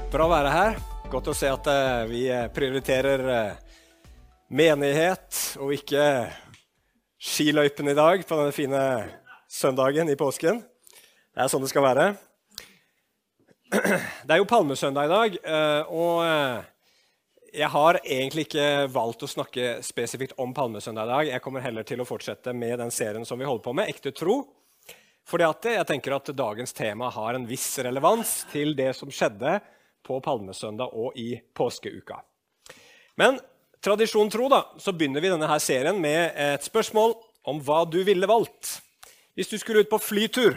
Bra å være her. Godt å se at vi prioriterer menighet og ikke skiløypen i dag på denne fine søndagen i påsken. Det sånn det skal være. Det jo palmesøndag i dag, og jeg har egentlig ikke valgt å snakke spesifikt om palmesøndag i dag. Jeg kommer heller til å fortsette med den serien som vi holder på med, Ekte tro. Fordi at jeg tenker at dagens tema har en viss relevans til det som skjedde på palmesøndag og i påskeuka. Men tradisjon tro da, så begynner vi denne her serien med et spørsmål om hva du ville valgt. Hvis du skulle ut på flytur,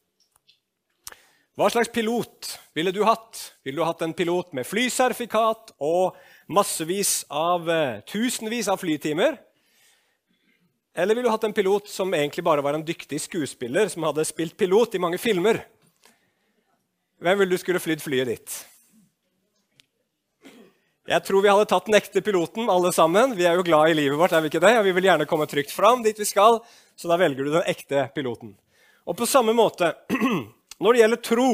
hva slags pilot ville du hatt? Ville du hatt en pilot med flysertifikat og massevis av tusenvis av flytimer? Eller ville du hatt en pilot som egentlig bare var en dyktig skuespiller som hadde spilt pilot i mange filmer? Hvem ville du skulle flydd flyet ditt? Jeg tror vi hadde tatt den ekte piloten alle sammen. Vi jo glad i livet vårt, vi ikke det? Og vi vil gjerne komme trygt fram dit vi skal, så da velger du den ekte piloten. Og på samme måte, når det gjelder tro,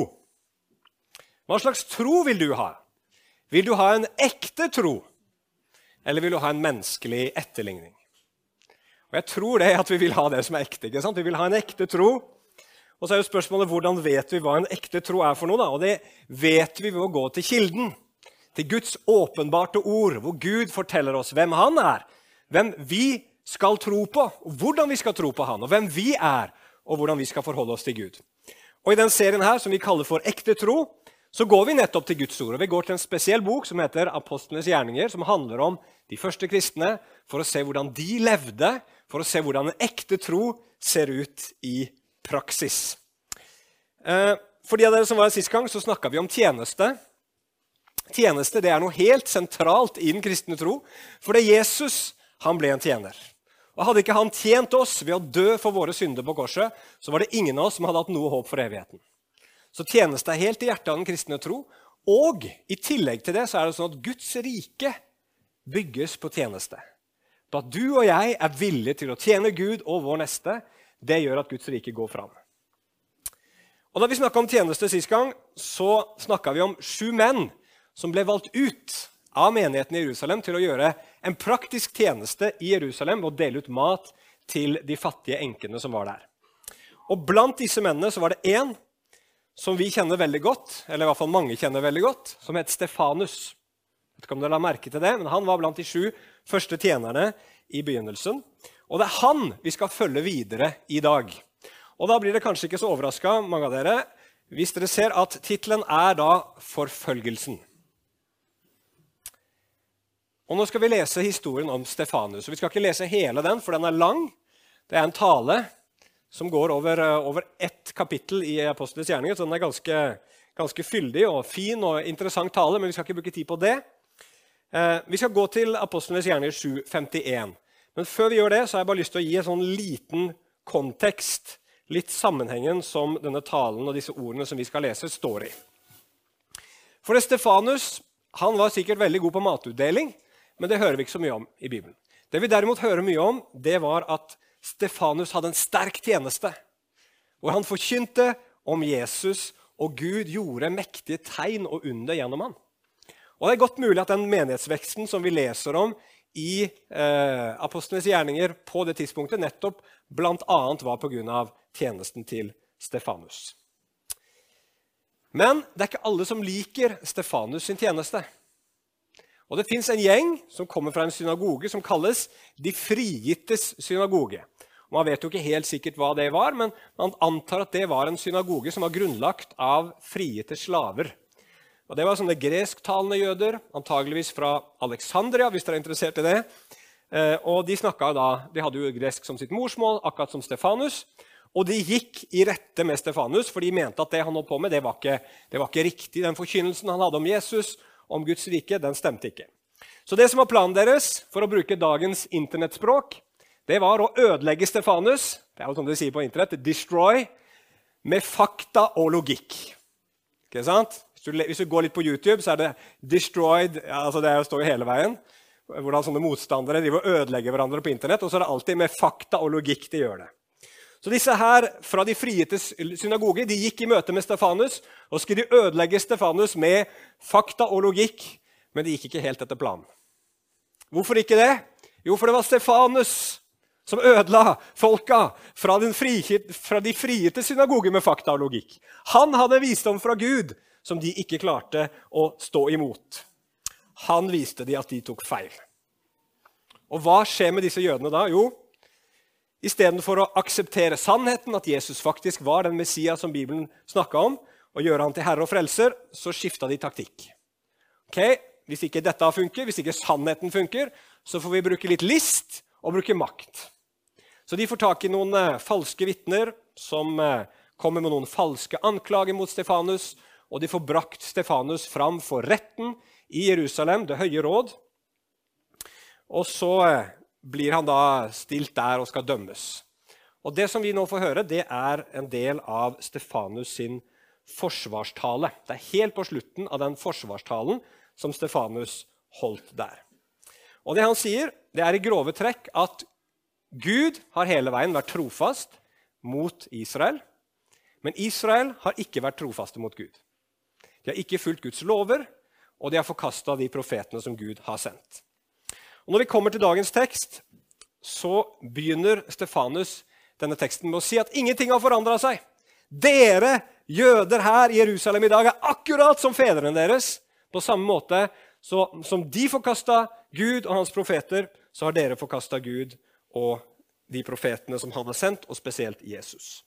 hva slags tro vil du ha? Vil du ha en ekte tro, eller vil du ha en menneskelig etterligning? Og jeg tror det at vi vil ha det som ekte, ikke sant? Vi vil ha en ekte tro. Og så jo spørsmålet, hvordan vet vi hva en ekte tro for noe da? Og det vet vi ved å gå til kilden, til Guds åpenbarte ord, hvor Gud forteller oss hvem han hvem vi skal tro på, og hvordan vi skal tro på han, og hvem vi og hvordan vi skal forholde oss til Gud. Og i den serien her, som vi kaller for Ekte tro, så går vi nettopp til Guds ord, og vi går til en spesiell bok som heter Apostlenes gjerninger, som handler om de første kristne, for å se hvordan de levde, for å se hvordan en ekte tro ser ut i praksis. For de av dere som var her sist gang, så snakket vi om tjeneste. Tjeneste, det noe helt sentralt i den kristne tro, for det Jesus, han ble en tjener. Og hadde ikke han tjent oss ved å dø for våre synder på korset, så var det ingen av oss som hadde hatt noe håp for evigheten. Så tjeneste helt i hjertet av den kristne tro, og i tillegg til det så det sånn at Guds rike bygges på tjeneste. På at du og jeg villige til å tjene Gud og vår neste, det gjør at Guds rike går fram. Og da vi snakket om tjeneste sist gang, så snakket vi om 7 menn som ble valgt ut av menigheten i Jerusalem til å gjøre en praktisk tjeneste i Jerusalem og dele ut mat til de fattige enkene som var der. Og blant disse mennene så var det en som vi kjenner veldig godt, eller i hvert fall mange kjenner veldig godt, som het Stefanus. Jeg vet ikke om dere la merke til det, men han var blant de 7 første tjenerne i begynnelsen. Og det han vi skal følge videre i dag. Og da blir det kanskje ikke så overrasket, mange av dere, hvis dere ser at titelen da Forfølgelsen. Og nå skal vi lese historien om Stefanus. Vi skal ikke lese hele den, for den lang. Det en tale som går over ett kapittel i Apostlenes gjerninger, så den ganske fyldig og fin og interessant tale, men vi skal ikke bruke tid på det. Vi skal gå til Apostlenes gjerninger 7:51. Men før vi gjør det, så har jeg bare lyst til å gi en sånn liten kontekst, litt sammenhengen som denne talen og disse ordene som vi skal lese står i. For Stefanus, han var sikkert veldig god på matutdeling, men det hører vi ikke så mye om i Bibelen. Det vi derimot hører mye om, det var at Stefanus hadde en sterk tjeneste, hvor han forkynte om Jesus, og Gud gjorde mektige tegn og under gjennom han. Og det godt mulig at den menighetsveksten som vi leser om i Apostlenes gjerninger på det tidspunktet, nettopp blant annet var på grunn av tjenesten til Stefanus. Men det ikke alle som liker Stefanus sin tjeneste. Og det finnes en gjeng som kommer fra en synagoge som kalles De frigittes synagoge. Og man vet jo ikke helt sikkert hva det var, men man antar at det var en synagoge som var grunnlagt av frigitte slaver. Og det var sånne gresktalende jøder, antageligvis fra Alexandria, hvis dere interessert i det. Og de hadde jo gresk som sitt morsmål, akkurat som Stefanus. Og de gikk i rette med Stefanus, for de mente at det han holdt på med, det var ikke riktig. Den forkynnelsen han hadde om Jesus, om Guds rike, den stemte ikke. Så det som var planen deres, for å bruke dagens internettspråk, det var å ødelegge Stefanus, det jo sånn de sier på internett, destroy, med fakta og logikk. Ikke sant? Hvis du går litt på YouTube, så det destroyed, altså det står jo hele veien, hvordan sånne motstandere driver og ødelegger hverandre på internett, og så det alltid med fakta og logikk de gjør det. Så disse her fra de friete synagoger, de gikk i møte med Stefanus, og skulle ødelegge Stefanus med fakta og logikk, men det gikk ikke helt etter planen. Hvorfor ikke det? Jo, for det var Stefanus som ødela folka fra de friete synagoger med fakta og logikk. Han hadde visdom fra Gud som de ikke klarte å stå imot. Han viste de at de tok feil. Og hva skjer med disse jødene da? Jo, i stedet for å akseptere sannheten, at Jesus faktisk var den Messias som Bibelen snakket om, og gjøre han til herre og frelser, så skiftet de taktikk. Ok, hvis ikke dette funker, hvis ikke sannheten funker, så får vi bruke litt list og bruke makt. Så de får tak i noen falske vittner som kommer med noen falske anklager mot Stefanus, og de får brakt Stefanus fram for retten i Jerusalem, det høye råd. Og så blir han da stilt der og skal dømmes. Og det som vi nå får høre, det er en del av Stefanus sin forsvarstale. Det er helt på slutten av den forsvarstalen som Stefanus holdt der. Og det han sier, det er i grove trekk at Gud har hele veien vært trofast mot Israel, men Israel har ikke vært trofaste mot Gud. De har ikke fulgt Guds lover, og de har forkastet de profetene som Gud har sendt. Og når vi kommer til dagens tekst, så begynner Stefanus denne teksten med å si at ingenting har forandret seg. Dere jøder her i Jerusalem i dag er akkurat som fedrene deres. På samme måte som de forkastet Gud og hans profeter, så har dere forkastet Gud og de profetene som han har sendt, og spesielt Jesus.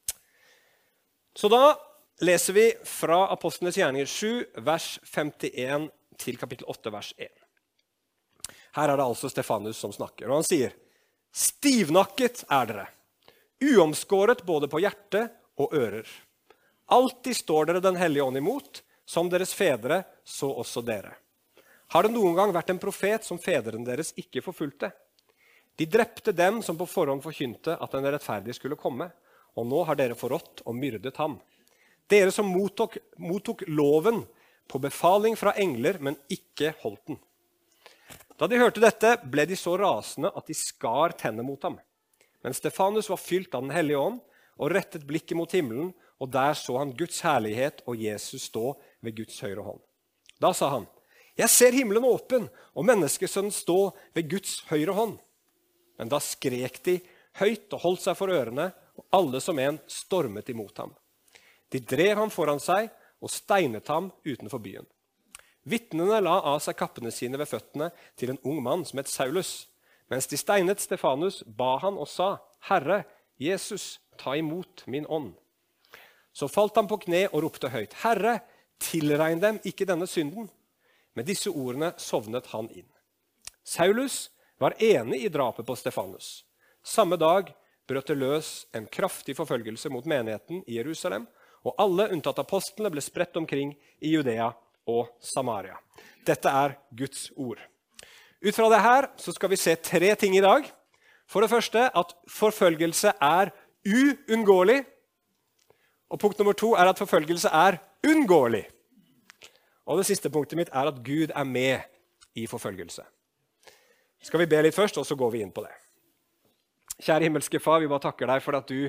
Så da leser vi fra Apostlenes gjerninger 7, vers 51 til kapittel 8, vers 1. Her er det altså Stefanus som snakker, og han sier: «Stivnakket er dere, uomskåret både på hjerte og ører. Alltid står dere den hellige ånd imot, som deres fedre, så også dere. Har det noen gang vært en profet som fedrene deres ikke forfulgte? De drepte dem som på forhånd forkynte at den rettferdige skulle komme, og nå har dere forrådt og myrdet ham. Dere som mottok loven på befaling fra engler, men ikke holdt den. Da de hørte dette, ble de så rasende at de skar tennene mot ham. Men Stefanus var fylt av den hellige ånd og rettet blikket mot himmelen, og der så han Guds herlighet og Jesus stå ved Guds høyre hånd. Da sa han: «Jeg ser himmelen åpen, og menneskesønnen stå ved Guds høyre hånd.» Men da skrek de høyt og holdt seg for ørene, og alle som en stormet imot ham. De drev ham foran seg og steinet ham utenfor byen. Vittnene la av seg kappene sine ved føttene til en ung mann som het Saulus. Mens de steinet Stefanus, ba han og sa: «Herre, Jesus, ta imot min ånd.» Så falt han på kne og ropte høyt: «Herre, tilregn dem ikke denne synden.» Med disse ordene sovnet han inn. Saulus var enig i drapet på Stefanus. Samme dag brøt det løs en kraftig forfølgelse mot menigheten i Jerusalem, og alle unntatt apostlene ble spredt omkring i Judea og Samaria. Dette er Guds ord. Ut fra det her så skal vi se 3 ting i dag. For det første at forfølgelse er uunngåelig. Og punkt nummer 2 er at forfølgelse er unngåelig. Og det siste punktet mitt er at Gud er med i forfølgelse. Skal vi be litt først, og så går vi inn på det. Kjære himmelske far, vi bare takker deg for at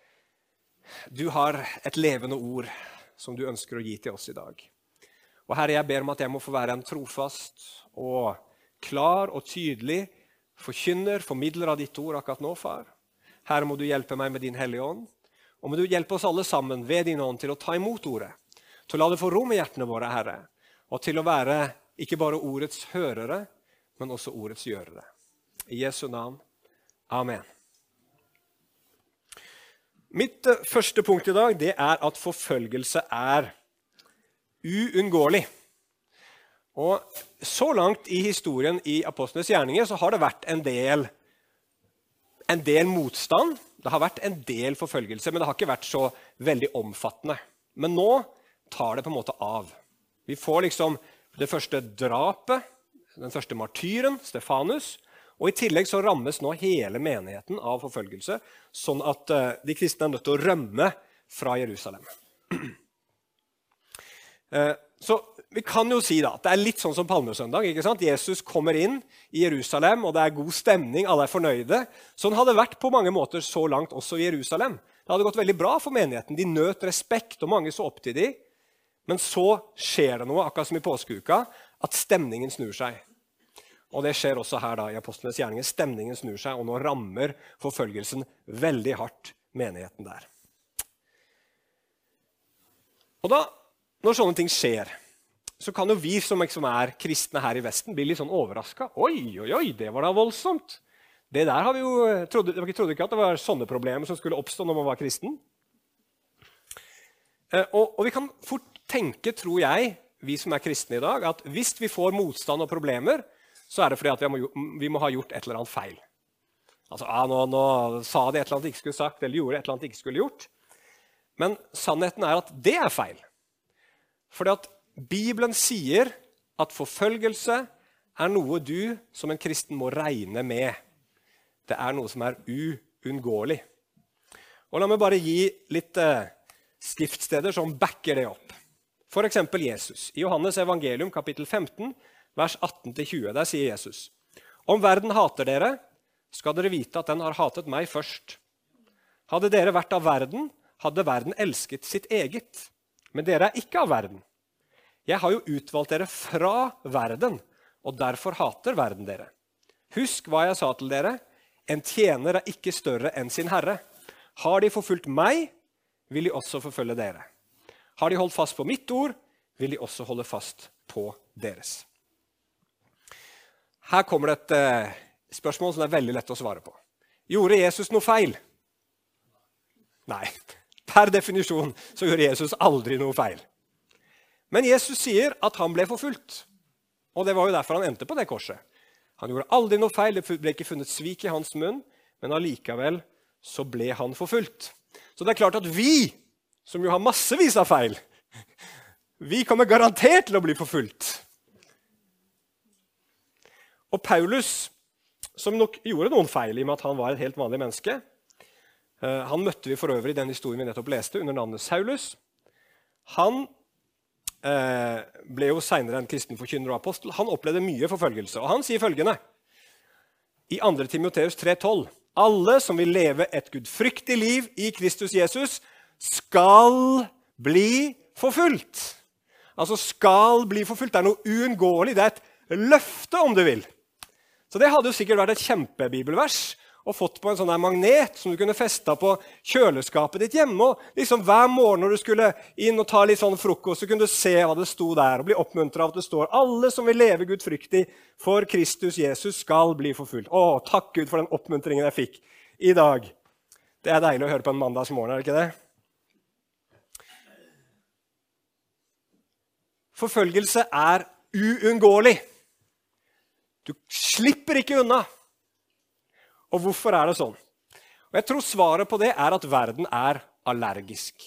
du har et levende ord som du ønsker å gi til oss i dag. Og Herre, jeg ber om at jeg må få være en trofast og klar og tydelig forkynner, formidler av ditt ord akkurat nå, far. Herre, må du hjelpe meg med din hellige ånd, og må du hjelpe oss alle sammen ved din ånd til å ta imot ordet, til å la det få rom i hjertene våre, Herre, og til å være ikke bare ordets hørere, men også ordets gjørere. I Jesu navn. Amen. Mitt første punkt i dag, det er at forfølgelse er uunngåelig. Og så langt i historien i Apostlenes gjerninger så har det vært en del motstand. Det har vært en del forfølgelse, men det har ikke vært så veldig omfattende. Men nå tar det på en måte av. Vi får liksom det første drapet, den første martyren, Stefanus, og i tillegg så rammes nå hele menigheten av forfølgelse, sånn at de kristne er nødt til å rømme fra Jerusalem. Så Så vi kan jo si da, at det litt sånn som Palmesøndag, ikke sant? Jesus kommer inn i Jerusalem, og det god stemning, alle fornøyde. Sånn hadde det vært på mange måter så langt også i Jerusalem. Det hadde gått veldig bra for menigheten. De nøt respekt, og mange så opp til de. Men så skjer det noe, akkurat som i påskeuka, at stemningen snur seg. Og det skjer også her da, i Apostlenes gjerninger. Stemningen snur seg, og nå rammer forfølgelsen veldig hardt menigheten der. Og da, når sånne ting skjer, så kan jo vi som kristne her i Vesten bli litt sånn overrasket. Oi, det var da voldsomt. Det der har vi jo trodde ikke at det var sånne problemer som skulle oppstå når man var kristen. Og vi kan fort tenke, tror jeg, vi som kristne i dag, at hvis vi får motstand og problemer, så det fordi at vi må ha gjort et eller annet feil. Altså, nå sa de et eller annet de ikke skulle sagt, eller gjorde et eller annet de ikke skulle gjort. Men sannheten at det feil. Fordi at Bibelen sier at forfølgelse noe du som en kristen må regne med. Det noe som uunngåelig. Og la meg bare gi litt skriftsteder som backer det opp. For eksempel Jesus. I Johannes evangelium kapittel 15, vers 18-20, der sier Jesus: Om verden hater dere, skal dere vite at den har hatet meg først. Hadde dere vært av verden, hadde verden elsket sitt eget. Men dere ikke av verden. Jeg har jo utvalgt dere fra verden, og derfor hater verden dere. Husk hva jeg sa til dere. En tjener ikke større enn sin herre. Har de forfulgt meg, vil de også forfølge dere. Har de holdt fast på mitt ord, vil de også holde fast på deres. Her kommer det et spørsmål som veldig lett å svare på. Gjorde Jesus noe feil? Nei, per definisjon så gjorde Jesus aldri noe feil. Men Jesus sier at han ble forfulgt. Og det var jo derfor han endte på det korset. Han gjorde aldri noe feil, det ble ikke funnet svik i hans munn, men allikevel så ble han forfulgt. Så det klart at vi, som jo har massevis av feil, vi kommer garantert til å bli forfulgt. Og Paulus, som nok gjorde noen feil i og med at han var et helt vanlig menneske, han møtte vi for øvrig i den historien vi nettopp leste under navnet Saulus. Han ble jo senere en kristen forkynner og apostel. Han opplevde mye forfølgelse, og han sier følgende i 2. Timoteus 3,12: Alle som vil leve et gudfryktig liv i Kristus Jesus, skal bli forfulgt. Altså skal bli forfulgt. Det noe uunngåelig. Det et løfte, om du vil. Så det hadde jo sikkert vært et kjempebibelvers og fått på en sånn magnet som du kunne feste på kjøleskapet ditt hjemme. Og liksom hver morgen når du skulle inn og ta litt sånn frokost, så kunne du se hva det sto der, og bli oppmuntret av at det står: Alle som vil leve gudfryktig for Kristus Jesus skal bli forfulgt. Å, takk Gud for den oppmuntringen jeg fikk i dag. Det deilig å høre på en mandagsmorgen, det ikke det? Forfølgelse uunngåelig. Du slipper ikke unna. Og hvorfor det sånn? Og jeg tror svaret på det at verden allergisk.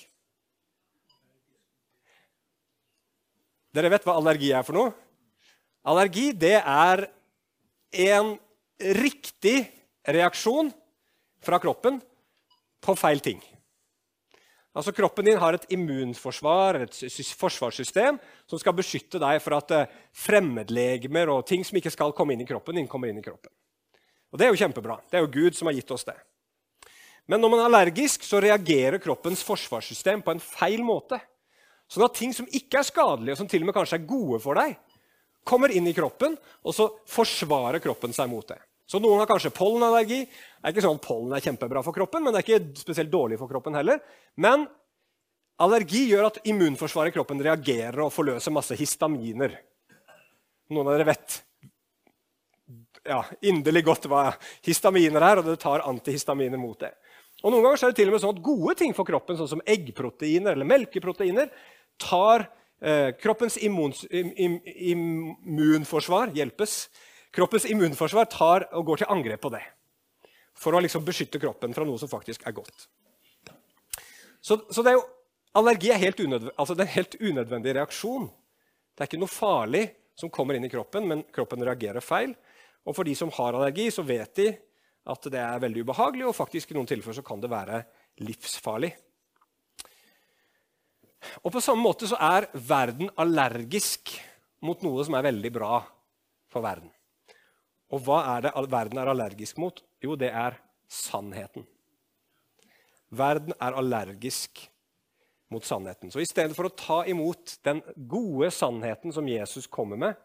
Dere vet hva allergi for noe? Allergi, det en riktig reaksjon fra kroppen på feil ting. Altså kroppen din har et immunforsvar, et forsvarssystem som skal beskytte deg for at fremmedlegemer og ting som ikke skal komme inn i kroppen din, kommer inn i kroppen. Og det jo kjempebra. Det jo Gud som har gitt oss det. Men når man allergisk, så reagerer kroppens forsvarssystem på en feil måte. Sånn at ting som ikke skadelige, og som til og med kanskje gode for deg, kommer inn i kroppen, og så forsvarer kroppen seg mot det. Så noen har kanskje pollenallergi. Det ikke sånn at pollen kjempebra for kroppen, men det ikke spesielt dårlig for kroppen heller. Men allergi gjør at immunforsvaret i kroppen reagerer og forløser masse histaminer. Noen av dere vet inderlig godt hva histaminer og det tar antihistaminer mot det. Og noen ganger det til og med sånn at gode ting for kroppen, sånn som eggproteiner eller melkeproteiner, tar kroppens immunforsvar, kroppens immunforsvar tar og går til angrep på det, for å liksom beskytte kroppen fra noe som faktisk godt. Så det jo, allergi helt det en helt unødvendig reaksjon. Det ikke noe farlig som kommer inn i kroppen, men kroppen reagerer feil. Og for de som har allergi, så vet de at det veldig ubehagelig, og faktisk i noen tilfeller så kan det være livsfarlig. Og på samme måte så er verden allergisk mot noe som er veldig bra for verden. Og hva er det verden er allergisk mot? Jo, det er sannheten. Verden er allergisk mot sannheten. Så i stedet for å ta imot den gode sannheten som Jesus kommer med,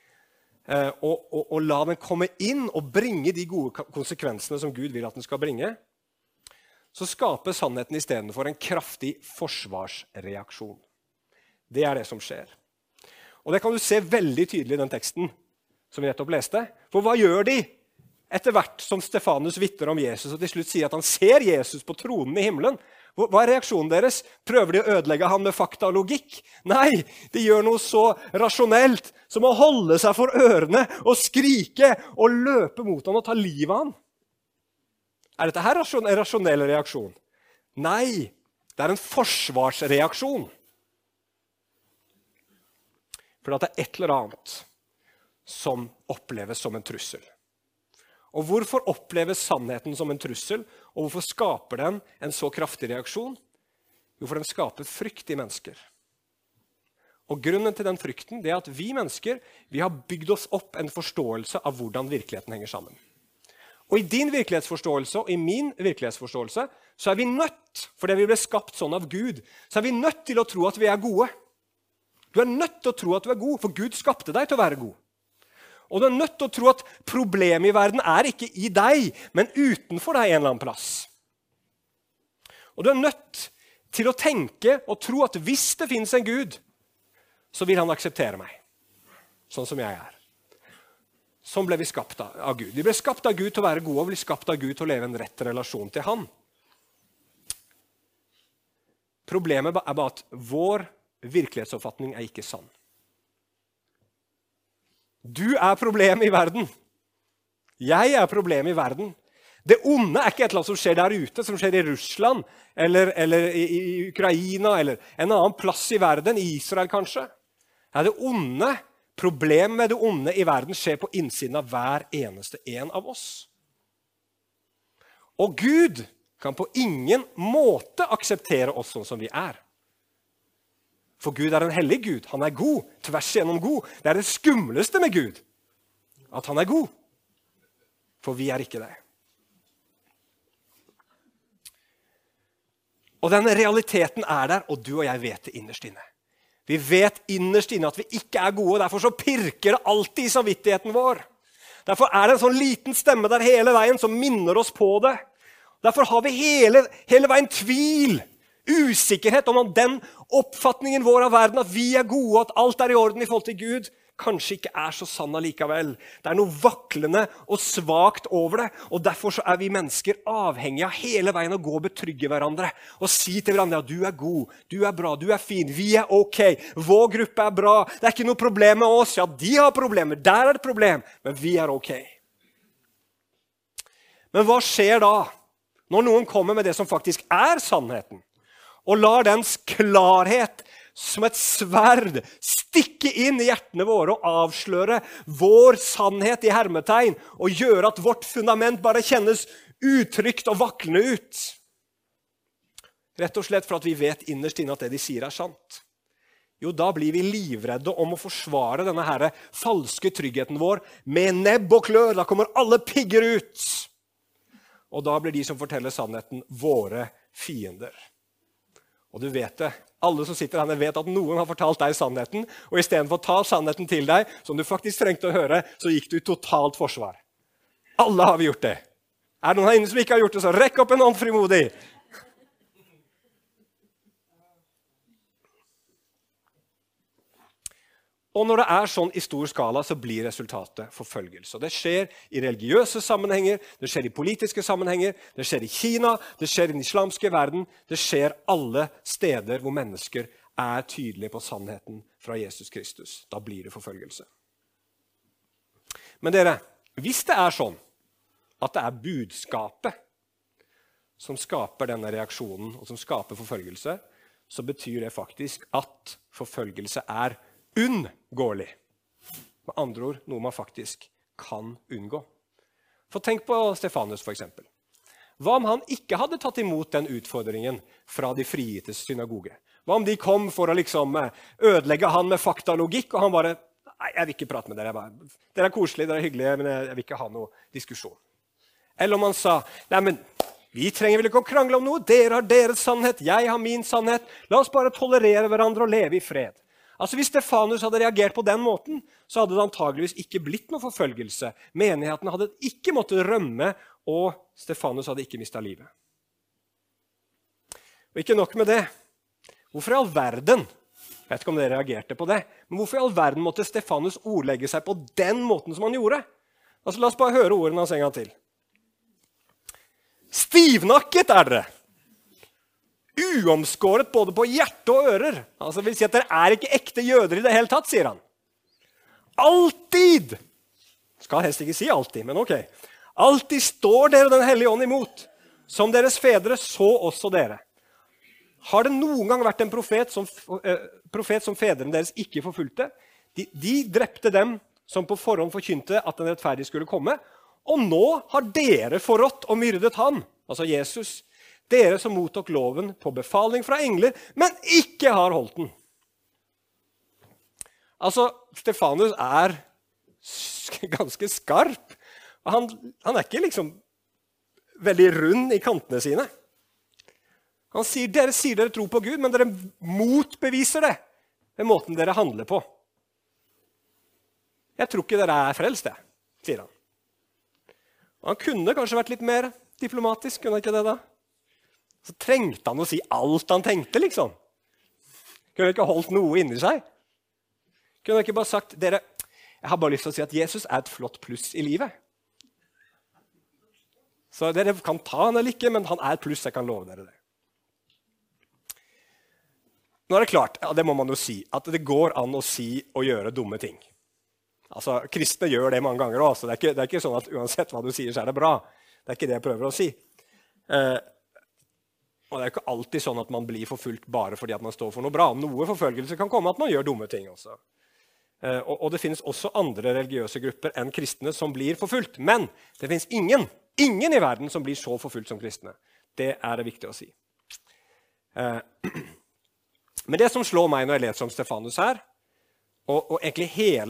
og la den komme inn og bringe de gode konsekvensene som Gud vil at den skal bringe, så skaper sannheten i stedet for en kraftig forsvarsreaksjon. Det er det som skjer. Og det kan du se veldig tydelig i den teksten som vi nettopp leste. For hva gjør de etter hvert som Stefanus vitner om Jesus og til slutt sier at han ser Jesus på tronen i himmelen? Hva er reaksjonen deres? Prøver de å ødelegge han med fakta og logikk? Nei, de gjør noe så rasjonelt som å holde seg for ørene og skrike og løpe mot han og ta livet av han. Er dette her en rasjonell reaksjon? Nei, det er en forsvarsreaksjon. For det er et eller annet som oppleves som en trussel. Og hvorfor oppleves sannheten som en trussel, og hvorfor skaper den en så kraftig reaksjon? Jo, for den skaper frykt i mennesker. Og grunnen til den frykten det er at vi mennesker vi har bygd oss opp en forståelse av hvordan virkeligheten henger sammen. Og i din virkelighetsforståelse og i min virkelighetsforståelse så er vi nødt, fordi vi ble skapt sånn av Gud, så er vi nødt til å tro at vi er gode. Du er nødt til å tro at du er god, for Gud skapte deg til å være god. Og du er nødt til å tro at problemet i verden er ikke i deg, men utenfor deg en eller annen plass. Og du er nødt til å tenke og tro at hvis det finnes en Gud, så vil han akseptere meg, sånn som jeg er. Sånn ble vi skapt av Gud. Vi ble skapt av Gud til å være gode, og vi ble skapt av Gud til å leve en rett relasjon til han. Problemet er bare at vår virkelighetsoppfatning er ikke sann. Du er problemet i verden. Jeg er problemet i verden. Det onde er ikke et eller annet som skjer der ute, som skjer i Russland, eller i Ukraina, eller en annen plass i verden, i Israel kanskje. Ja, det onde, problemet med det onde i verden skjer på innsiden av hver eneste en av oss. Og Gud kan på ingen måte akseptere oss sånn som vi er. For Gud er en hellig Gud. Han er god, tvers igjennom god. Det er det skumleste med Gud, at han er god. For vi er ikke det. Og denne realiteten er der, og du og jeg vet det innerst inne. Vi vet innerst inne at vi ikke er gode, og derfor så pirker det alltid i samvittigheten vår. Derfor er det en sånn liten stemme der hele veien som minner oss på det. Derfor har vi hele veien tvil, usikkerhet om den oppfatningen vår av verden, at vi er gode, at alt er i orden i forhold til Gud, kanskje ikke er så sann allikevel. Det er noe vaklende og svagt over det, og derfor så er vi mennesker avhengige av hele veien å gå og betrygge hverandre, og si til hverandre at du er god, du er bra, du er fin, vi er ok, vår gruppe er bra, det er ikke noe problem med oss, ja, de har problemer, der er det problem, men vi er ok. Men hva skjer da, når noen kommer med det som faktisk er sannheten, og lar dens klarhet som et sverd stikke inn i hjertene våre og avsløre vår sannhet i hermetegn og gjøre at vårt fundament bare kjennes utrygt og vaklende ut. Rett og slett for at vi vet innerst inne at det de sier er sant. Jo, da blir vi livredde om å forsvare denne her falske tryggheten vår med nebb og klør. Da kommer alle pigger ut. Og da blir de som forteller sannheten våre fiender. Og du vet det. Alle som sitter her vet at noen har fortalt deg sannheten, og i stedet for å ta sannheten til deg, som du faktisk trengte å høre, så gikk du i totalt forsvar. Alle har vi gjort det. Er det noen her inne som ikke har gjort det, så rekk opp en hånd frimodig. Og når det er sånn i stor skala, så blir resultatet forfølgelse. Og det skjer i religiøse sammenhenger, det skjer i politiske sammenhenger, det skjer i Kina, det skjer i den islamske verden, det skjer alle steder hvor mennesker er tydelige på sannheten fra Jesus Kristus. Da blir det forfølgelse. Men dere, hvis det er sånn at det er budskapet som skaper denne reaksjonen, og som skaper forfølgelse, så betyr det faktisk at forfølgelse er unngåelig. Med andre ord, noe man faktisk kan unngå. For tenk på Stefanus for eksempel. Hva om han ikke hadde tatt imot den utfordringen fra de frigittes synagoge? Hva om de kom for å liksom ødelegge han med faktalogikk, og han bare, nei, jeg vil ikke prate med dere. Dere er koselige, dere er hyggelige, men jeg vil ikke ha noe diskusjon. Eller om han sa, nei, men vi trenger vel ikke å krangle om noe. Dere har deres sannhet, jeg har min sannhet. La oss bare tolerere hverandre og leve i fred. Altså hvis Stefanus hadde reagert på den måten, så hadde det antageligvis ikke blitt noe forfølgelse. Menigheten hadde ikke måttet rømme, og Stefanus hadde ikke mistet livet. Og ikke nok med det. Hvorfor i all verden, jeg vet ikke om dere reagerte på det, men hvorfor i all verden måtte Stefanus ordlegge seg på den måten som han gjorde? Altså la oss bare høre ordene hans en gang til. Stivnakket er dere. Uomskåret både på hjerte og ører. Altså vil si at dere er ikke ekte jøder i det hele tatt, sier han. Alltid, skal helst ikke si alltid, men ok. Alltid står dere den hellige ånd imot. Som deres fedre, så også dere. Har det noen gang vært en profet som fedrene deres ikke forfulgte? De drepte dem som på forhånd forkynte at den rettferdige skulle komme. Og nå har dere forrådt og myrdet han, altså Jesus. Dere som mottok loven på befaling fra engler, men ikke har holdt den. Altså, Stefanus er ganske skarp. Han er ikke liksom veldig rund i kantene sine. Han sier, dere sier dere tror på Gud, men dere motbeviser det ved måten dere handler på. Jeg tror ikke dere er frelst, det, sier han. Han kunne kanskje vært litt mer diplomatisk, kunne han ikke det da? Så trengte han å si alt han tenkte, liksom. Kunne han ikke holdt noe inni seg? Kunne han ikke bare sagt, dere, jeg har bare lyst til å si at Jesus er et flott pluss i livet. Så dere kan ta han eller ikke, men han er et pluss, jeg kan love dere det. Nå er det klart, ja, det må man jo si, at det går an å si og gjøre dumme ting. Altså, kristne gjør det mange ganger også. Det er ikke sånn at uansett hva du sier, så er det bra. Det er ikke det jeg prøver å si. Og det er ikke alltid sånn at man blir forfulgt bare fordi at man står for noe bra. Noe forfølgelse kan komme at man gjør dumme ting også. Og det finnes også andre religiøse grupper enn kristne som blir forfulgt. Men det finnes ingen i verden som blir så forfulgt som kristne. Det er det viktig å si. Men det som slår meg når jeg leser om Stefanus her, og egentlig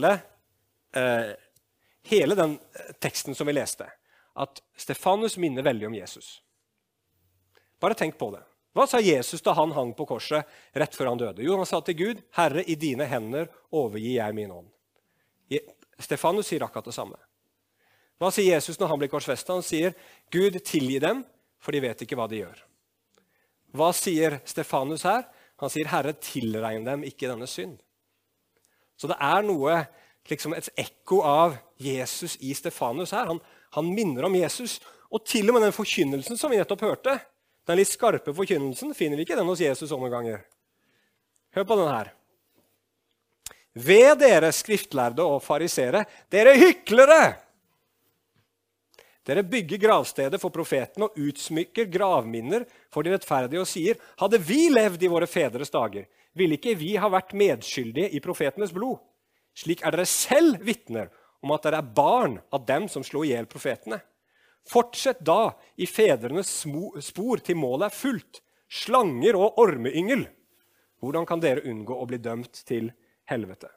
hele den teksten som vi leste, at Stefanus minner veldig om Jesus. Bare tenk på det. Hva sa Jesus da han hang på korset rett før han døde? Jo, han sa til Gud, Herre, i dine hender overgir jeg min ånd. Stefanus sier akkurat det samme. Hva sier Jesus når han blir korsfestet? Han sier, Gud tilgi dem, for de vet ikke hva de gjør. Hva sier Stefanus her? Han sier, Herre, tilregn dem ikke denne synd. Så det er noe, liksom et ekko av Jesus i Stefanus her. Han minner om Jesus, og til og med den forkynnelsen som vi nettopp hørte, den litt skarpe forkynnelsen, finner vi ikke den hos Jesus sånne ganger. Hør på den her. Ved dere skriftlærde og farisere, dere hyklere! Dere bygger gravstedet for profeten og utsmykker gravminner for de rettferdige og sier, hadde vi levd i våre fedres dager, ville ikke vi ha vært medskyldige i profetenes blod. Slik er dere selv vitner om at dere er barn av dem som slo ihjel profetene. Fortsett da i fedrenes spor til målet er fullt, slanger og ormeyngel. Hvordan kan dere unngå å bli dømt til helvete?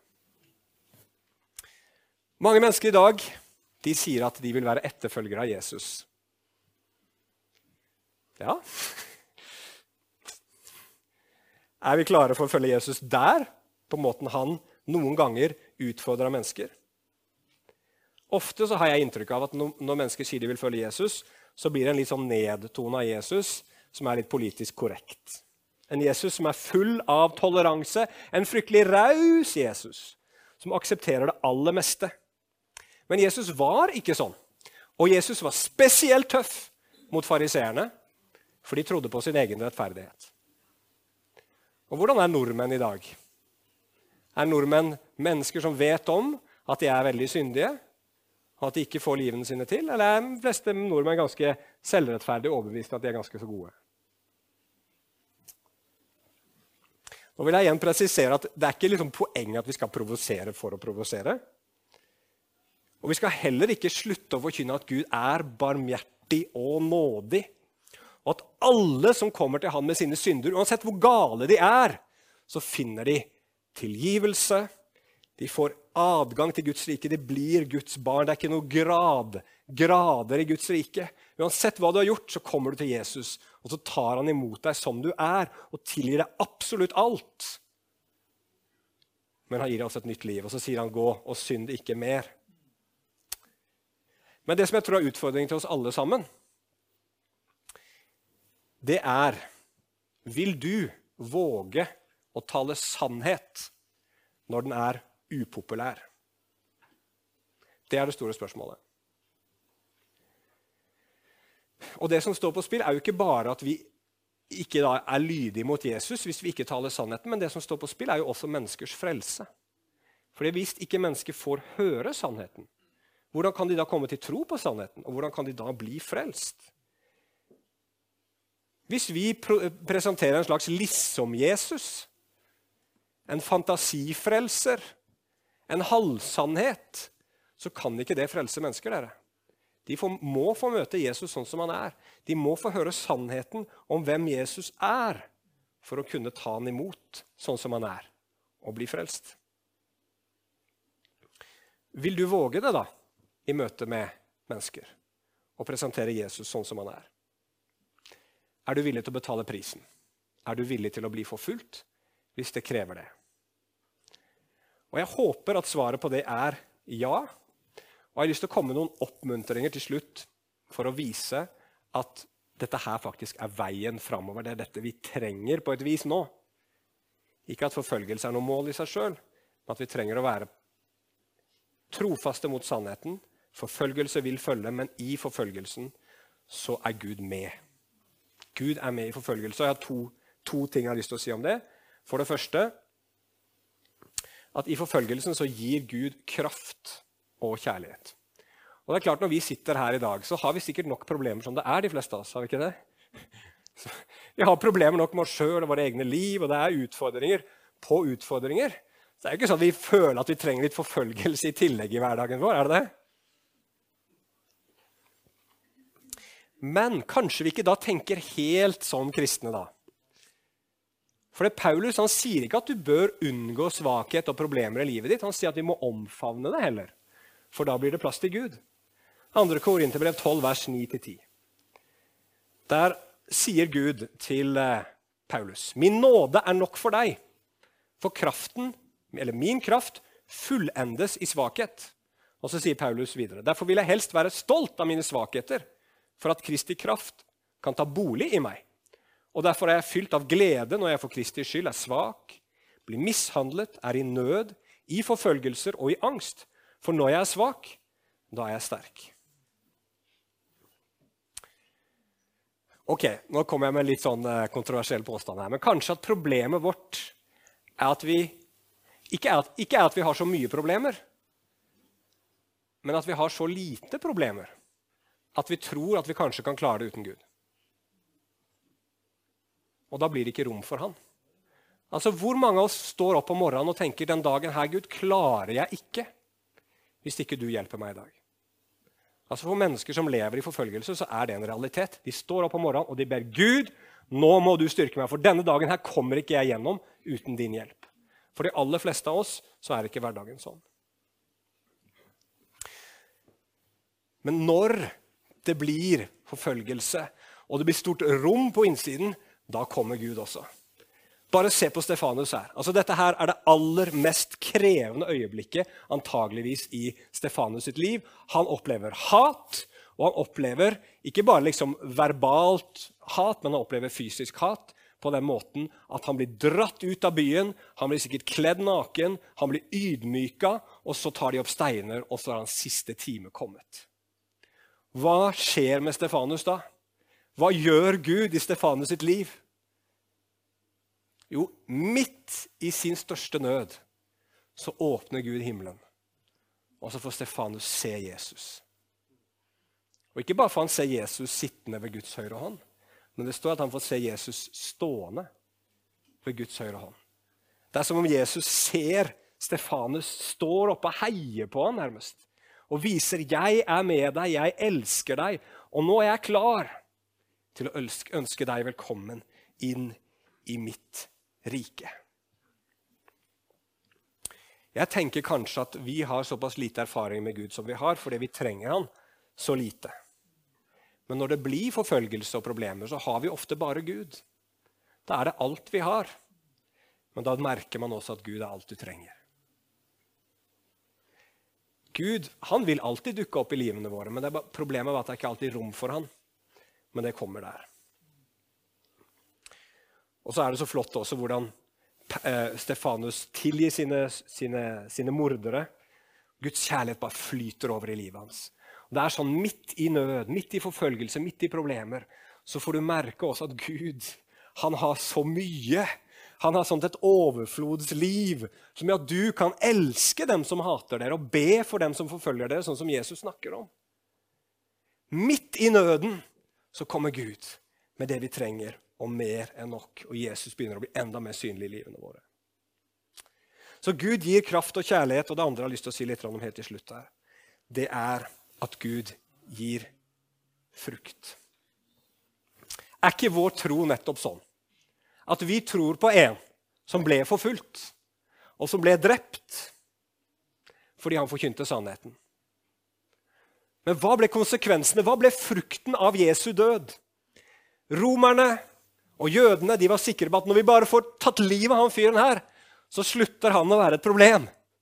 Mange mennesker i dag, de sier at de vil være etterfølgere av Jesus. Ja. Er vi klare for å følge Jesus der, på måten han noen ganger utfordrer mennesker? Ofte så har jeg inntrykk av at når mennesker sier de vil følge Jesus, så blir det en litt sånn nedtone av Jesus som er litt politisk korrekt. En Jesus som er full av toleranse, en fryktelig raus Jesus, som aksepterer det aller meste. Men Jesus var ikke sånn. Og Jesus var spesielt tøff mot fariseerne, for de trodde på sin egen rettferdighet. Og hvordan er nordmenn i dag? Er nordmenn mennesker som vet om at de er veldig syndige, og at de ikke får livene sine til? Eller er de fleste nordmenn ganske selvrettferdige og overbevist at de er ganske så gode? Nå vil jeg igjen presisere at det er ikke liksom poenget at vi skal provosere for å provosere. Og vi skal heller ikke slutte å forkynne at Gud er barmhjertig og nådig. Og at alle som kommer til han med sine synder, uansett hvor gale de er, så finner de tilgivelse. De får adgang til Guds rike. De blir Guds barn. Det er ikke noe grader i Guds rike. Uansett hva du har gjort, så kommer du til Jesus, og så tar han imot deg som du er, og tilgir deg absolutt alt. Men han gir deg også et nytt liv, og så sier han, gå og synd ikke mer. Men det som jeg tror er utfordringen til oss alle sammen, det er, vil du våge å tale sannhet når den er upopulær? Det er det store spørsmålet. Og det som står på spill er jo ikke bare at vi ikke da er lydige mot Jesus hvis vi ikke taler sannheten, men det som står på spill er jo også menneskers frelse. For hvis ikke mennesker får høre sannheten, hvordan kan de da komme til tro på sannheten? Og hvordan kan de da bli frelst? Hvis vi presenterer en slags liksom-Jesus, en fantasifrelser, en halvsannhet, så kan ikke det frelse mennesker, dere. De må få møte Jesus sånn som han er. De må få høre sannheten om hvem Jesus er, for å kunne ta han imot sånn som han er, og bli frelst. Vil du våge det da, i møte med mennesker, og presentere Jesus sånn som han er? Er du villig til å betale prisen? Er du villig til å bli forfulgt, hvis det krever det? Og jeg håper at svaret på det er ja. Og jeg har lyst til å komme med noen oppmuntringer til slutt for å vise at dette her faktisk er veien fremover. Det er dette vi trenger på et vis nå. Ikke at forfølgelse er noe mål i seg selv, men at vi trenger å være trofaste mot sannheten. Forfølgelse vil følge, men i forfølgelsen så er Gud med. Gud er med i forfølgelse, og jeg har to ting jeg har lyst til å si om det. For det første, at i forfølgelsen så gir Gud kraft og kjærlighet. Og det er klart, når vi sitter her i dag, så har vi sikkert nok problemer som det er, de fleste av oss, har vi ikke det? Så vi har problemer nok med oss selv og våre egne liv, og det er utfordringer på utfordringer. Så det er jo ikke sånn at vi føler at vi trenger litt forfølgelse i tillegg i hverdagen vår, er det det? Men kanskje vi ikke da tenker helt som kristne da. For det Paulus, han sier ikke at du bør unngå svakhet og problemer i livet ditt. Han sier at vi må omfavne det heller. For da blir det plass til Gud. 2. Korinterbrev 12, vers 9-10. Der sier Gud til Paulus, min nåde er nok for deg, for kraften, eller min kraft, fullendes i svakhet. Og så sier Paulus videre, derfor vil jeg helst være stolt av mine svakheter, for at Kristi kraft kan ta bolig i meg. Og derfor er jeg fylt av glede når jeg for Kristi skyld er svak, blir mishandlet, er i nød, i forfølgelser og i angst. For når jeg er svak, da er jeg sterk. Ok, nå kommer jeg med en litt sånn kontroversiell påstand her, men kanskje at problemet vårt er at vi, ikke er at vi har så mye problemer, men at vi har så lite problemer, at vi tror at vi kanskje kan klare det uten Gud. Og da blir det ikke rom for han. Altså, hvor mange av oss står opp om morgenen og tenker, den dagen her, Gud, klarer jeg ikke, hvis ikke du hjelper meg i dag. Altså, for mennesker som lever i forfølgelse, så er det en realitet. De står opp om morgenen, og de ber, Gud, nå må du styrke meg, for denne dagen her kommer ikke jeg gjennom uten din hjelp. For de aller fleste av oss, så er ikke hverdagen sånn. Men når det blir forfølgelse, og det blir stort rom på innsiden, da kommer Gud også. Bare se på Stefanus her. Altså, dette her er det aller mest krevende øyeblikket antageligvis i Stefanus sitt liv. Han opplever hat, og han opplever ikke bare liksom verbalt hat, men han opplever fysisk hat på den måten at han blir dratt ut av byen, han blir sikkert kledd naken, han blir ydmyka, og så tar de opp steiner, og så er hans siste time kommet. Hva skjer med Stefanus da? Hva gjør Gud i Stefanus sitt liv? Jo, midt i sin største nød så åpner Gud himmelen. Og så får Stefanus se Jesus. Og ikke bare får han se Jesus sittende ved Guds høyre hånd, men det står at han får se Jesus stående ved Guds høyre hånd. Det er som om Jesus ser Stefanus står oppe og heier på han nærmest. Og viser, jeg er med deg, jeg elsker deg, og nå er jeg klar til å ønske deg velkommen inn i mitt rike. Jeg tenker kanskje at vi har såpass lite erfaring med Gud som vi har, fordi vi trenger han så lite. Men når det blir forfølgelse og problemer, så har vi ofte bare Gud. Da er det alt vi har. Men da merker man også at Gud er alt du trenger. Gud, han vil alltid dukke opp i livene våre, men problemet er at det ikke alltid er rom for han. Men det kommer der. Og så er det så flott også hvordan Stefanus tilgir sine mordere. Guds kjærlighet bare flyter over i livet hans. Og det er sånn midt i nød, midt i forfølgelse, midt i problemer, så får du merke også at Gud, han har så mye. Han har sånt et overflodsliv, som gjør at du kan elske dem som hater dere, og be for dem som forfølger dere, sånn som Jesus snakker om. Midt i nøden så kommer Gud med det vi trenger, og mer enn nok. Og Jesus begynner å bli enda mer synlig i livene våre. Så Gud gir kraft og kjærlighet, og det andre jeg har lyst til å si litt om helt til slutt her, det er at Gud gir frukt. Er ikke vår tro nettopp sånn? At vi tror på en som ble forfulgt, og som ble drept, fordi han forkynte sannheten. Men hva ble konsekvensene? Hva ble frukten av Jesu død? Romerne og jødene, de var sikre på at når vi bare får tatt livet av han fyren her, så slutter han å være et problem.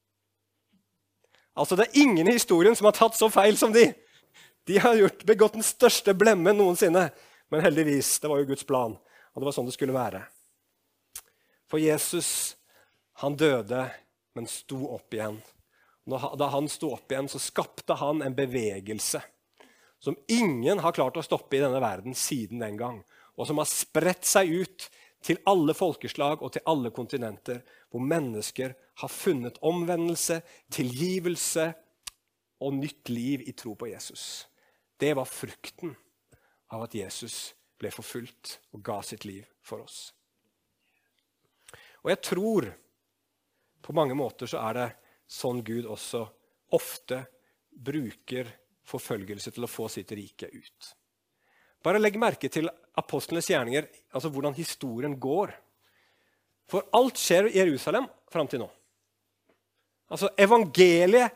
Altså det er ingen i historien som har tatt så feil som de. De har begått den største blemmen noensinne. Men heldigvis, det var jo Guds plan. Og det var sånn det skulle være. For Jesus, han døde, men sto opp igjen. Da han sto opp igjen, så skapte han en bevegelse som ingen har klart å stoppe i denne verden siden den gang, og som har spredt seg ut til alle folkeslag og til alle kontinenter, hvor mennesker har funnet omvendelse, tilgivelse og nytt liv i tro på Jesus. Det var frukten av at Jesus ble forfulgt og ga sitt liv for oss. Og jeg tror, på mange måter så er det sånn Gud også ofte bruker forfølgelse til å få sitt rike ut. Bare legg merke til apostlenes gjerninger, altså hvordan historien går. For alt skjer i Jerusalem frem til nå. Altså evangeliet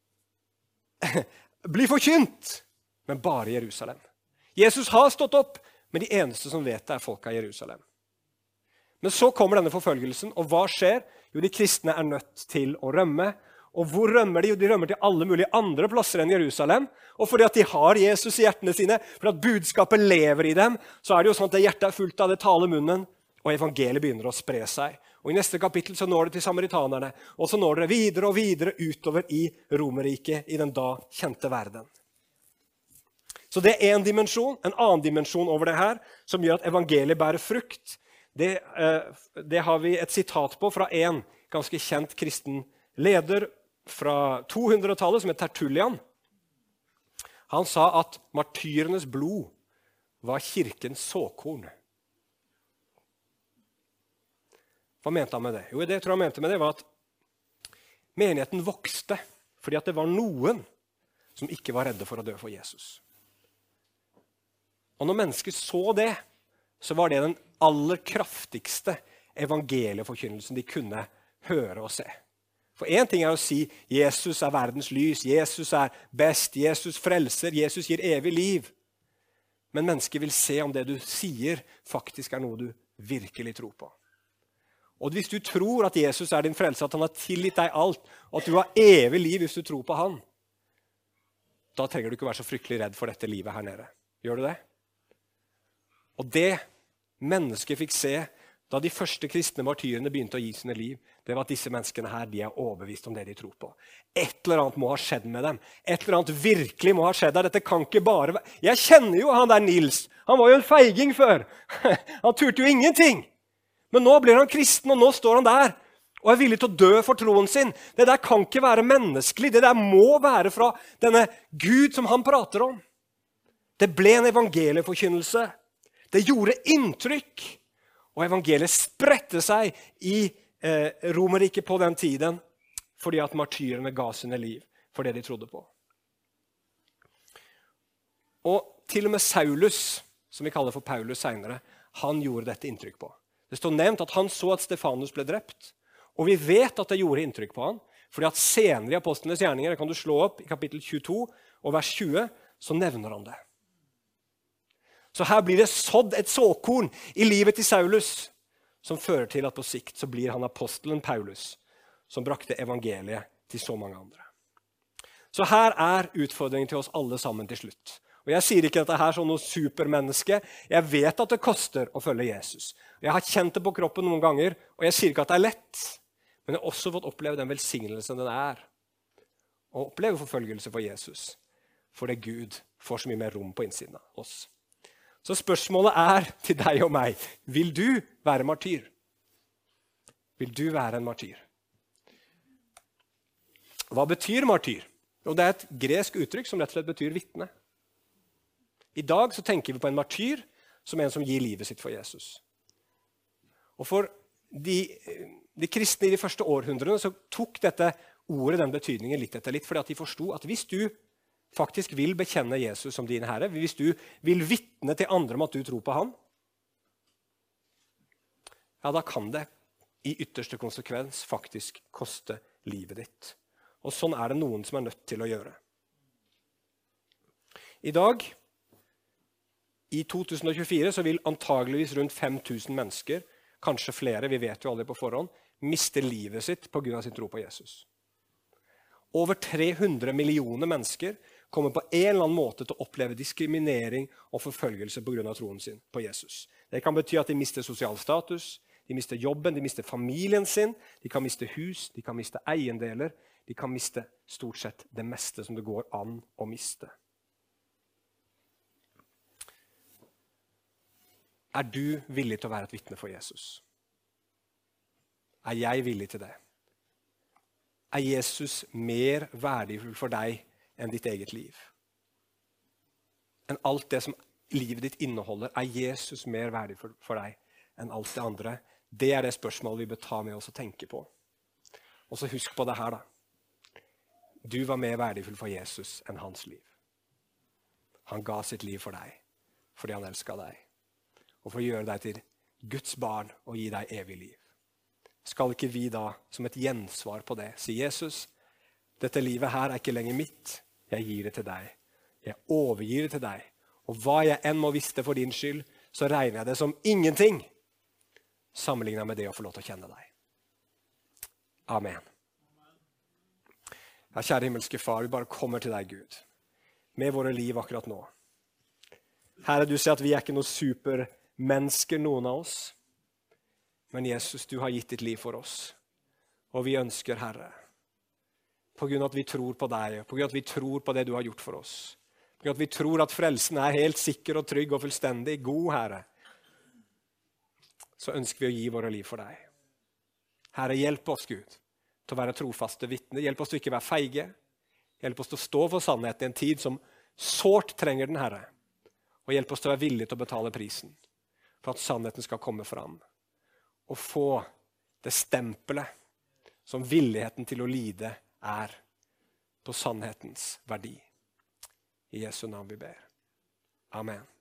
blir forkynt, men bare i Jerusalem. Jesus har stått opp, men de eneste som vet det er folk av Jerusalem. Men så kommer denne forfølgelsen, og hva skjer? Jo, de kristne er nødt til å rømme. Og hvor rømmer de? Jo, de rømmer til alle mulige andre plasser enn Jerusalem. Og fordi at de har Jesus i hjertene sine, fordi at budskapet lever i dem, så er det jo sånn at det hjertet er fullt av, det taler munnen, og evangeliet begynner å spre seg. Og i neste kapittel så når det til samaritanerne, og så når det videre og videre utover i Romerriket, i den da kjente verden. Så det er en dimensjon, en annen dimensjon over det her, som gjør at evangeliet bærer frukt. Det har vi et sitat på fra en ganske kjent kristen leder fra 200-tallet, som er Tertullian. Han sa at martyrenes blod var kirkens såkorn. Hva mente han med det? Jo, det jeg tror han mente med det var at menigheten vokste fordi at det var noen som ikke var redde for å dø for Jesus. Og når mennesker så det, så var det den aller kraftigste evangelieforkynnelsen de kunne høre og se. For en ting er å si Jesus er verdens lys, Jesus er best, Jesus frelser, Jesus gir evig liv. Men mennesker vil se om det du sier faktisk er noe du virkelig tror på. Og hvis du tror at Jesus er din frelser, at han har tilgitt deg alt, og at du har evig liv hvis du tror på han, da trenger du ikke være så fryktelig redd for dette livet her nede. Gjør du det? Og det mennesket fikk se da de første kristne martyrene begynte å gi sine liv, det var at disse menneskene her, de er overbevist om det de tror på. Et eller annet må ha skjedd med dem. Et eller annet virkelig må ha skjedd der. Dette kan ikke bare være... Jeg kjenner jo han der Nils. Han var jo en feiging før. Han turte jo ingenting. Men nå blir han kristen, og nå står han der og er villig til å dø for troen sin. Det der kan ikke være menneskelig. Det der må være fra denne Gud som han prater om. Det ble en evangelieforkynnelse. Det gjorde inntrykk. Og evangeliet spredte seg i Romerriket på den tiden, fordi at martyrene ga sine liv for det de trodde på. Og til og med Saulus, som vi kaller for Paulus senere, han gjorde dette inntrykk på. Det står nevnt at han så at Stefanus ble drept, og vi vet at det gjorde inntrykk på han, Fordi at senere i Apostlenes gjerninger, det kan du slå opp i kapittel 22 og vers 20, så nevner han det. Så her blir det sådd et såkorn i livet til Saulus, som fører til at på sikt så blir han apostelen Paulus, som brakte evangeliet til så mange andre. Så her er utfordringen til oss alle sammen til slutt. Og jeg sier ikke dette her som noe supermenneske. Jeg vet at det koster å følge Jesus. Jeg har kjent det på kroppen noen ganger, og jeg sier ikke at det er lett. Men jeg har også fått oppleve den velsignelsen den er. Å oppleve forfølgelse for Jesus. Fordi Gud får så mye mer rom på innsiden av oss. Så spørsmålet er til deg og meg. Vil du være martyr? Vil du være en martyr? Hva betyr martyr? Og det er et gresk uttrykk som rett og slett betyr vitne. I dag så tenker vi på en martyr som en som gir livet sitt for Jesus. Og for de kristne i de første århundrene så tok dette ordet den betydningen litt etter litt, fordi at de forstod at hvis du faktisk vil bekjenne Jesus som din herre, hvis du vil vitne til andre om at du tror på han, ja, da kan det i ytterste konsekvens faktisk koste livet ditt. Og sånn er det noen som er nødt til å gjøre. I dag, i 2024, så vil antageligvis rundt 5000 mennesker, kanskje flere, vi vet jo aldri på forhånd, miste livet sitt på grunn av sin tro på Jesus. Over 300 millioner mennesker kommer på en eller annen måte til å oppleve diskriminering og forfølgelse på grunn av troen sin på Jesus. Det kan bety at de mister sosial status, de mister jobben, de mister familien sin, de kan miste hus, de kan miste eiendeler, de kan miste stort sett det meste som det går an å miste. Er du villig til å være et vitne for Jesus? Er jeg villig til det? Er Jesus mer verdifull for deg enn ditt eget liv? Enn alt det som livet ditt inneholder, er Jesus mer verdifull for deg enn alt det andre? Det er det spørsmålet vi bør ta med oss og tenke på. Og så husk på det her da. Du var mer verdifull for Jesus enn hans liv. Han ga sitt liv for deg, fordi han elsket deg. Og for å gjøre deg til Guds barn og gi deg evig liv. Skal ikke vi da, som et gjensvar på det, si Jesus, dette livet her er ikke lenger mitt, jeg gir det til deg. Jeg overgir det til deg. Og hva jeg enn må vite for din skyld, så regner jeg det som ingenting, sammenlignet med det å få lov til å kjenne deg. Amen. Ja, kjære himmelske far, vi bare kommer til deg, Gud, med våre liv akkurat nå. Herre, du sier at vi er ikke noen supermennesker, noen av oss. Men Jesus, du har gitt ditt liv for oss. Og vi ønsker, Herre, på grunn av at vi tror på deg, på grunn av at vi tror på det du har gjort for oss, på grunn av at vi tror at frelsen er helt sikker og trygg og fullstendig god, Herre, så ønsker vi å gi våre liv for deg. Herre, hjelp oss, Gud, til å være trofaste vitner. Hjelp oss til å ikke være feige. Hjelp oss til å stå for sannheten i en tid som sårt trenger den, Herre. Og hjelp oss til å være villige til å betale prisen for at sannheten skal komme fram. Og få det stempelet som villigheten til å lide er på sannhetens verdi. I Jesu navn vi ber. Amen.